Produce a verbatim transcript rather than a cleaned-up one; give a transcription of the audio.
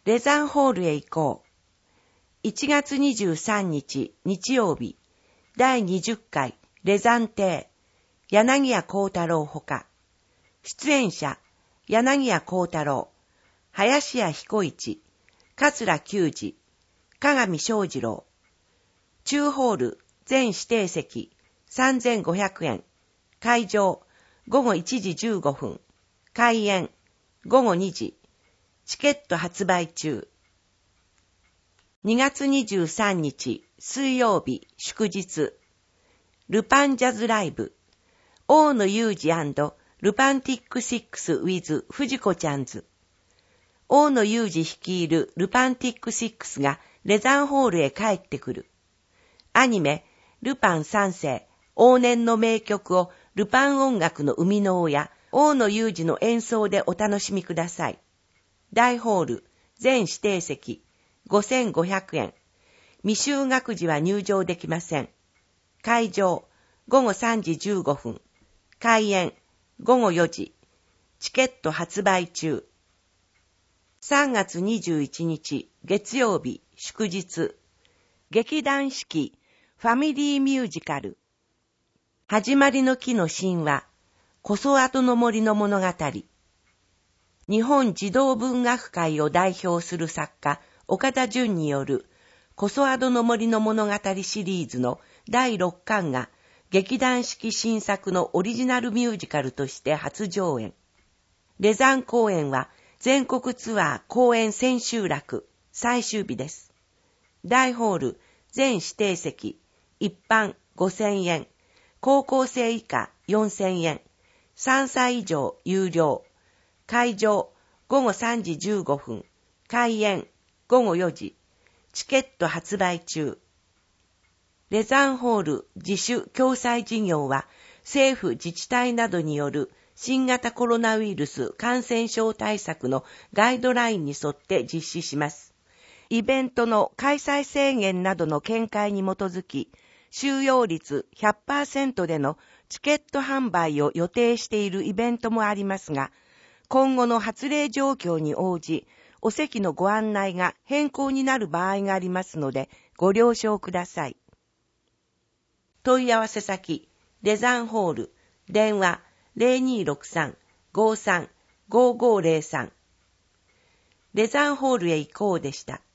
レザンホールへ行こう。いちがつにじゅうさんにち日曜日、だいにじゅっかいレザン亭、柳家幸太郎ほか。出演者、柳家幸太郎、林家彦一、桂久二、鏡正二郎。中ホール全指定席さんぜんごひゃくえん。会場ごごいちじじゅうごふん。開演ごごにじ。チケット発売中。にがつにじゅうさんにち水曜日祝日。ルパンジャズライブ。大野裕二&ルパンティックシックス with 藤子ちゃんズ。大野裕二率いるルパンティックシックスがレザンホールへ帰ってくる。アニメ、ルパン三世、往年の名曲をルパン音楽の生みの親、大野裕二の演奏でお楽しみください。大ホール、全指定席、ごせんごひゃくえん。未就学時は入場できません。会場、ごごさんじじゅうごふん。開演、ごごよじ。チケット発売中。さんがつにじゅういちにち月曜日祝日。劇団四季ファミリーミュージカル。始まりの木の神話、こそあとの森の物語。日本児童文学界を代表する作家、岡田准による、こそあとの森の物語シリーズのだいろっかんが、劇団四季新作のオリジナルミュージカルとして初上演。レザン公演は、全国ツアー公演千秋楽、最終日です。大ホール、全指定席、一般ごせんえん、高校生以下よんせんえん、さんさい以上有料。会場ごごさんじじゅうごふん、開演ごごよじ。チケット発売中。レザンホール自主共催事業は政府自治体などによる新型コロナウイルス感染症対策のガイドラインに沿って実施します。イベントの開催制限などの見解に基づき、収容率 ひゃくパーセント でのチケット販売を予定しているイベントもありますが、今後の発令状況に応じ、お席のご案内が変更になる場合がありますので、ご了承ください。問い合わせ先、レザンホール、電話 ゼロにーろくさん ごーさん ごーごーゼロさん。レザンホールへ行こうでした。